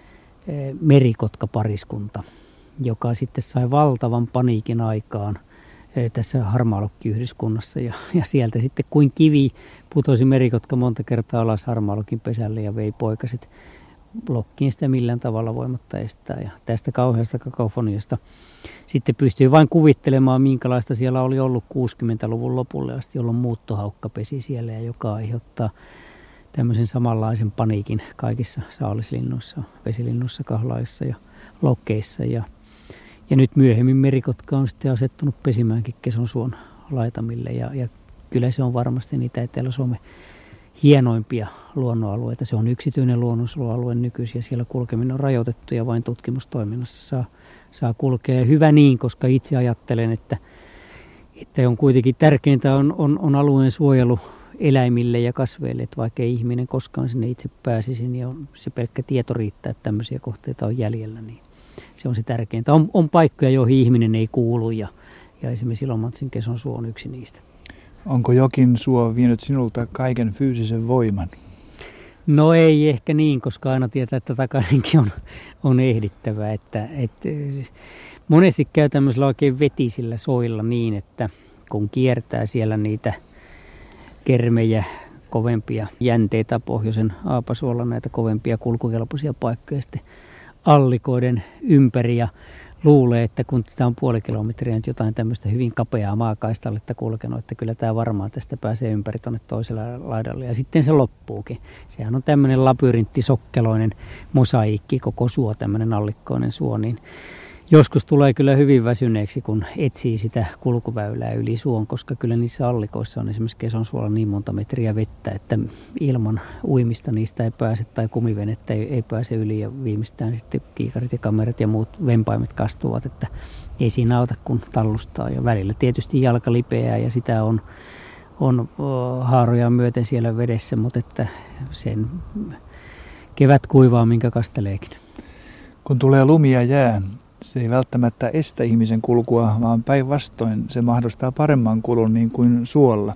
merikotkapariskunta, joka sitten sai valtavan paniikin aikaan tässä harmaalokkiyhdyskunnassa ja sieltä sitten kuin kivi putosi merikotka monta kertaa alas harmaalokin pesälle ja vei poikaset lokkiin sitä millään tavalla voimatta estää. Ja tästä kauheasta kakofoniasta sitten pystyy vain kuvittelemaan, minkälaista siellä oli ollut 60-luvun lopulle asti, jolloin muuttohaukka pesi siellä ja joka aiheuttaa tämmöisen samanlaisen paniikin kaikissa saalislinnuissa, vesilinnuissa, kahlaissa ja lokkeissa. Ja nyt myöhemmin merikotka on sitten asettunut pesimäänkin Kesonsuon laitamille ja kyllä se on varmasti niitä Etelä-Suomen hienoimpia luonnonalueita. Se on yksityinen luonnonsuojelualue nykyisin ja siellä kulkeminen on rajoitettu ja vain tutkimustoiminnassa saa kulkea. Ja hyvä niin, koska itse ajattelen, että on kuitenkin tärkeintä on alueen suojelu eläimille ja kasveille, että vaikka ei ihminen koskaan sinne itse pääsisi, niin se pelkkä tieto riittää, että tämmöisiä kohteita on jäljellä, niin se on se tärkeintä. On paikkoja, joihin ihminen ei kuulu ja esimerkiksi Ilomantsin Kesonsuo on yksi niistä. Onko jokin suo vienyt sinulta kaiken fyysisen voiman? No ei ehkä niin, koska aina tietää, että takaisinkin on ehdittävä. Siis monesti käy tämmöisillä oikein vetisillä soilla niin, että kun kiertää siellä niitä kermejä, kovempia jänteitä pohjoisen Aapasuolla, näitä kovempia kulkukelpoisia paikkoja sitten allikoiden ympäri ja luulee, että kun sitä on puoli kilometriä nyt jotain tämmöistä hyvin kapeaa maakaistalletta kulkenut, että kyllä tämä varmaan tästä pääsee ympäri tuonne toiselle laidalle ja sitten se loppuukin. Sehän on tämmöinen labyrinttisokkeloinen mosaiikki, koko suo, tämmöinen allikkoinen suo, niin joskus tulee kyllä hyvin väsyneeksi, kun etsii sitä kulkuväylää yli suon, koska kyllä niissä allikoissa on esimerkiksi Kesonsuolla niin monta metriä vettä, että ilman uimista niistä ei pääse tai kumivenettä ei pääse yli ja viimeistään sitten kiikarit ja kamerat ja muut vempaimet kastuvat, että ei siinä auta kun tallustaa ja välillä tietysti jalka lipeää ja sitä on haaroja myöten siellä vedessä, mutta että sen kevät kuivaa minkä kasteleekin. Kun tulee lumia jää, se ei välttämättä estä ihmisen kulkua, vaan päinvastoin se mahdollistaa paremman kulun niin kuin suolla.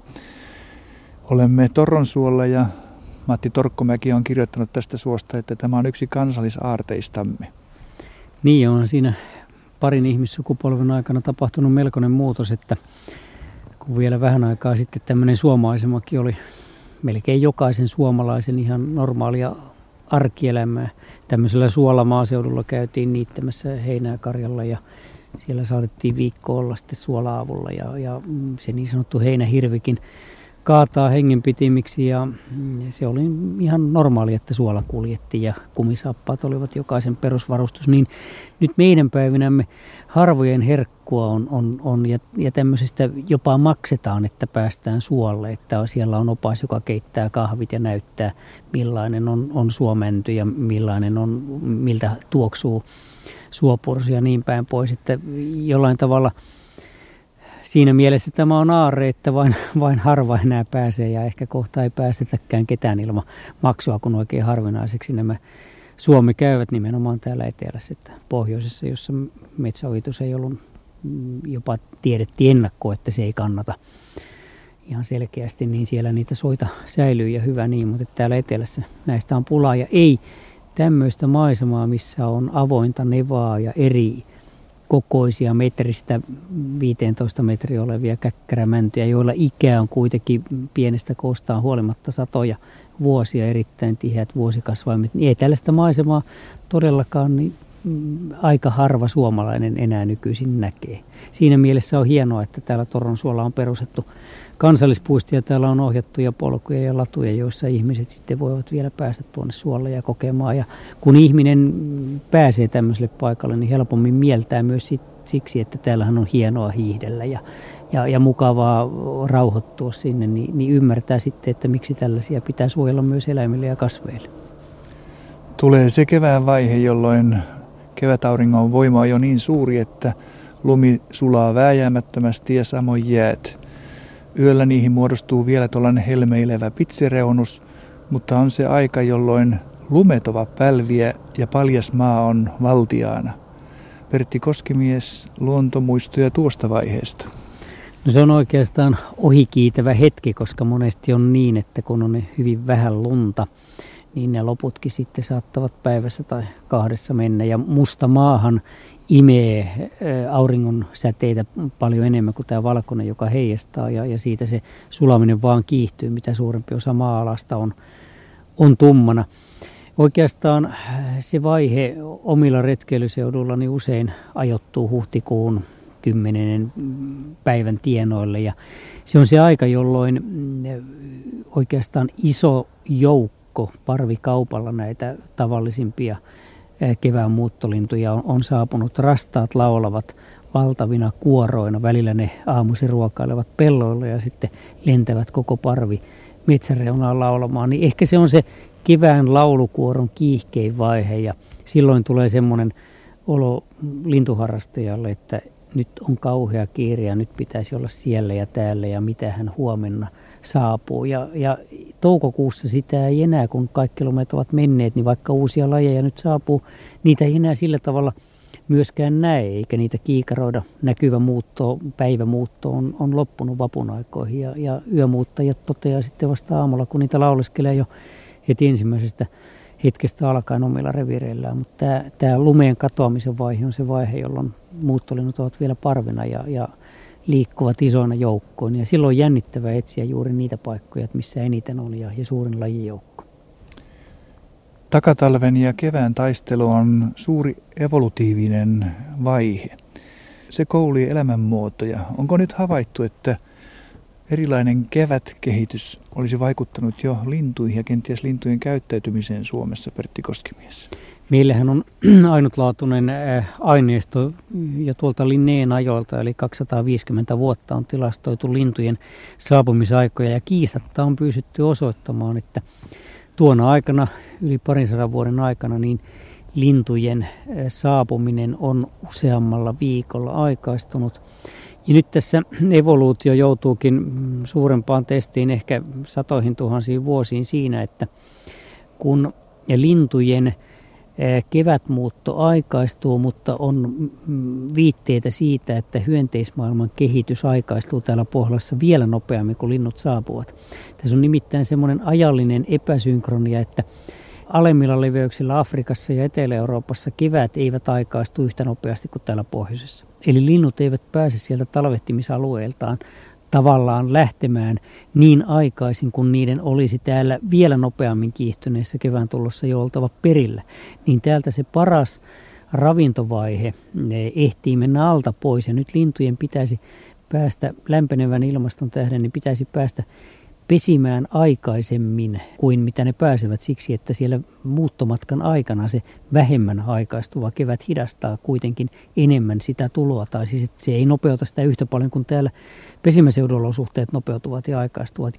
Olemme Torronsuolla ja Matti Torkkomäki on kirjoittanut tästä suosta, että tämä on yksi kansallisaarteistamme. Niin on siinä parin ihmissukupolven aikana tapahtunut melkoinen muutos, että kun vielä vähän aikaa sitten tämmöinen suomaisemakin oli melkein jokaisen suomalaisen ihan normaalia arkielämää. Tämmöisellä suolamaaseudulla käytiin niittämässä heinää karjalla ja siellä saatettiin viikko olla sitten suola-avulla ja se niin sanottu heinähirvikin kaataa hengenpitimiksi ja se oli ihan normaali, että suola kuljettiin ja kumisaappaat olivat jokaisen perusvarustus. Niin nyt meidän päivinämme harvojen herkkua on ja tämmöisestä jopa maksetaan, että päästään suolle, että siellä on opas, joka keittää kahvit ja näyttää millainen on suomänty ja miltä tuoksuu suopursu ja niin päin pois, että jollain tavalla siinä mielessä tämä on aarre, että vain harva enää pääsee ja ehkä kohta ei päästetäkään ketään ilman maksua, kun oikein harvinaiseksi nämä Suomi käyvät nimenomaan täällä etelässä, että pohjoisessa, jossa metsäojitus ei ollut, jopa tiedettiin ennakkoon, että se ei kannata ihan selkeästi, niin siellä niitä soita säilyy ja hyvä niin, mutta täällä etelässä näistä on pulaa ja ei tämmöistä maisemaa, missä on avointa nevaa ja eri kokoisia metristä 15 metriä olevia käkkärämäntyjä, joilla ikää on kuitenkin pienestä koostaan huolimatta satoja vuosia, erittäin tiheät vuosikasvaimet, niin ei tällaista maisemaa todellakaan niin aika harva suomalainen enää nykyisin näkee. Siinä mielessä on hienoa, että täällä Torronsuolla on perustettu kansallispuisto ja täällä on ohjattuja polkuja ja latuja, joissa ihmiset sitten voivat vielä päästä tuonne suolle ja kokemaan. Ja kun ihminen pääsee tämmöiselle paikalle, niin helpommin mieltää myös siksi, että täällähän on hienoa hiihdellä ja mukavaa rauhoittua sinne, niin ymmärtää sitten, että miksi tällaisia pitää suojella myös eläimille ja kasveille. Tulee se kevään vaihe, jolloin kevätauringon voima on jo niin suuri, että lumi sulaa vääjäämättömästi ja samoin jäät. Yöllä niihin muodostuu vielä tuollainen helmeilevä pitsireunus, mutta on se aika, jolloin lumet ovat pälviä ja paljas maa on valtiaana. Pertti Koskimies, luontomuistoja tuosta vaiheesta. No se on oikeastaan ohikiitävä hetki, koska monesti on niin, että kun on hyvin vähän lunta, niin ne loputkin sitten saattavat päivässä tai kahdessa mennä. Ja musta maahan imee auringon säteitä paljon enemmän kuin tämä valkoinen, joka heijastaa. Ja siitä se sulaminen vaan kiihtyy, mitä suurempi osa maa-alasta on tummana. Oikeastaan se vaihe omilla retkeilyseudulla niin usein ajoittuu huhtikuun 10. päivän tienoille. Ja se on se aika, jolloin oikeastaan iso joukko parvikaupalla näitä tavallisimpia kevään muuttolintuja on saapunut. Rastaat laulavat valtavina kuoroina. Välillä ne aamuisin ruokailevat pelloilla ja sitten lentävät koko parvi metsäreunaan laulamaan. Niin ehkä se on se kevään laulukuoron kiihkein vaihe ja silloin tulee semmoinen olo lintuharrastajalle, että nyt on kauhea kiire ja nyt pitäisi olla siellä ja täällä ja mitähän huomenna saapuu. Ja toukokuussa sitä ei enää, kun kaikki lomet ovat menneet, niin vaikka uusia lajeja nyt saapuu, niitä ei enää sillä tavalla myöskään näe, eikä niitä kiikaroida. Näkyvä muutto, päivämuutto on loppunut vapun aikoihin ja yömuuttajat toteaa sitten vasta aamulla, kun niitä lauleskelee jo heti ensimmäisestä hetkestä alkaen omilla reviireillään. Mutta tämä lumeen katoamisen vaihe on se vaihe, jolloin muuttolinnut ovat vielä parvena ja liikkuvat isoina joukkoina. Ja silloin on jännittävää etsiä juuri niitä paikkoja, missä eniten on ja suurin lajijoukko. Takatalven ja kevään taistelu on suuri evolutiivinen vaihe. Se koulii elämänmuotoja. Onko nyt havaittu, että erilainen kevätkehitys olisi vaikuttanut jo lintuihin ja kenties lintujen käyttäytymiseen Suomessa, Pertti Koskimies? Meillähän on ainutlaatuinen aineisto jo tuolta Linneen ajoilta, eli 250 vuotta on tilastoitu lintujen saapumisaikoja ja kiistatta on pystytty osoittamaan, että tuona aikana, yli 200 vuoden aikana, niin lintujen saapuminen on useammalla viikolla aikaistunut. Ja nyt tässä evoluutio joutuukin suurempaan testiin ehkä satoihin tuhansiin vuosiin siinä, että kun lintujen kevätmuutto aikaistuu, mutta on viitteitä siitä, että hyönteismaailman kehitys aikaistuu täällä Pohjolassa vielä nopeammin kuin linnut saapuvat. Tässä on nimittäin semmoinen ajallinen epäsynkronia, että alemmilla leveyksillä Afrikassa ja Etelä-Euroopassa kevät eivät aikaistu yhtä nopeasti kuin täällä pohjoisessa. Eli linnut eivät pääse sieltä talvehtimisalueeltaan tavallaan lähtemään niin aikaisin, kun niiden olisi täällä vielä nopeammin kiihtyneessä kevään tulossa jo oltava perillä. Niin täältä se paras ravintovaihe ehtii mennä alta pois ja nyt lintujen pitäisi päästä lämpenevän ilmaston tähden, niin pitäisi päästä pesimään aikaisemmin kuin mitä ne pääsevät siksi, että siellä muuttomatkan aikana se vähemmän aikaistuva kevät hidastaa kuitenkin enemmän sitä tuloa. Tai siis että se ei nopeuta sitä yhtä paljon kuin täällä pesimäseudolosuhteet nopeutuvat ja aikaistuvat.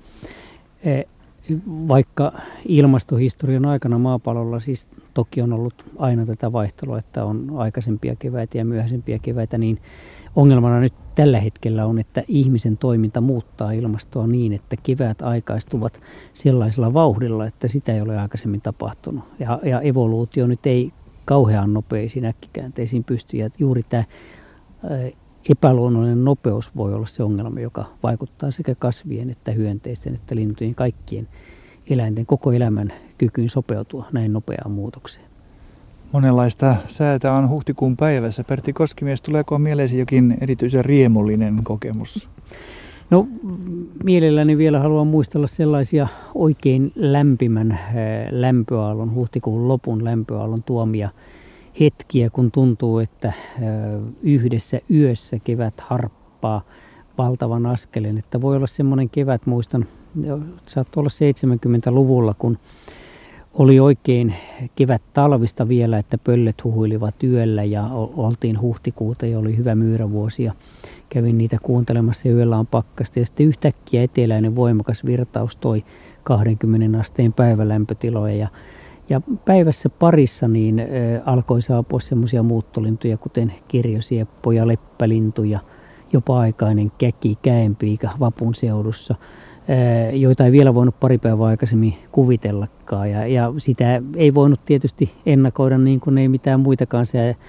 Vaikka ilmastohistorian aikana maapallolla siis toki on ollut aina tätä vaihtelua, että on aikaisempia keväitä ja myöhäisempiä keväitä, niin ongelmana nyt tällä hetkellä on, että ihmisen toiminta muuttaa ilmastoa niin, että keväät aikaistuvat sellaisella vauhdilla, että sitä ei ole aikaisemmin tapahtunut. Ja evoluutio nyt ei kauhean nopeisiin äkkikäänteisiin pysty. Ja juuri tämä epäluonnollinen nopeus voi olla se ongelma, joka vaikuttaa sekä kasvien että hyönteisten että lintujen kaikkien eläinten koko elämän kykyyn sopeutua näin nopeaan muutokseen. Monenlaista säätä on huhtikuun päivässä. Pertti Koskimies, tuleeko mieleesi jokin erityisen riemullinen kokemus? No mielelläni vielä haluan muistella sellaisia oikein lämpimän lämpöaallon, huhtikuun lopun lämpöaallon tuomia hetkiä, kun tuntuu, että yhdessä yössä kevät harppaa valtavan askeleen. Että voi olla semmoinen kevät, muistan, saattoi olla 70-luvulla, kun oli oikein kevät talvista vielä, että pöllöt huhuilivat yöllä ja oltiin huhtikuuta ja oli hyvä myyrävuosi ja kävin niitä kuuntelemassa ja yöllä on pakkasta. Ja sitten yhtäkkiä eteläinen voimakas virtaus toi 20 asteen päivälämpötiloja ja päivässä parissa niin alkoi saapua semmoisia muuttolintuja, kuten kirjosieppoja, leppälintuja, jopa aikainen käki, käenpiika Vapun seudussa, joita ei vielä voinut pari päivää aikaisemmin kuvitellakaan. Ja sitä ei voinut tietysti ennakoida niin kuin ei mitään muitakaan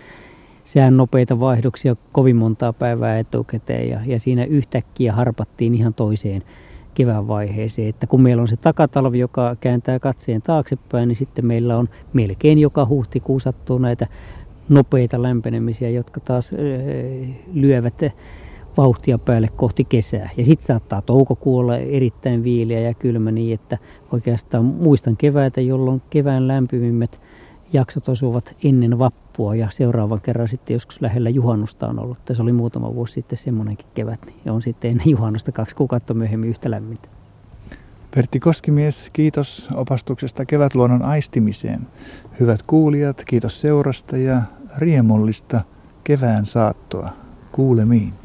sään nopeita vaihdoksia kovin montaa päivää etukäteen. Ja siinä yhtäkkiä harpattiin ihan toiseen kevään vaiheeseen. Että kun meillä on se takatalvi, joka kääntää katseen taaksepäin, niin sitten meillä on melkein joka huhtikuu sattuu näitä nopeita lämpenemisiä, jotka taas lyövät vauhtia päälle kohti kesää. Ja sitten saattaa toukokuu olla erittäin viileä ja kylmä niin, että oikeastaan muistan keväitä, jolloin kevään lämpimimmät jaksot osuvat ennen vappua ja seuraavan kerran sitten joskus lähellä juhannusta on ollut. Tässä oli muutama vuosi sitten semmoinenkin kevät, niin on sitten ennen juhannusta 2 kuukautta myöhemmin yhtä lämmintä. Pertti Koskimies, kiitos opastuksesta kevätluonnon aistimiseen. Hyvät kuulijat, kiitos seurasta ja riemullista kevään saattoa. Kuulemiin.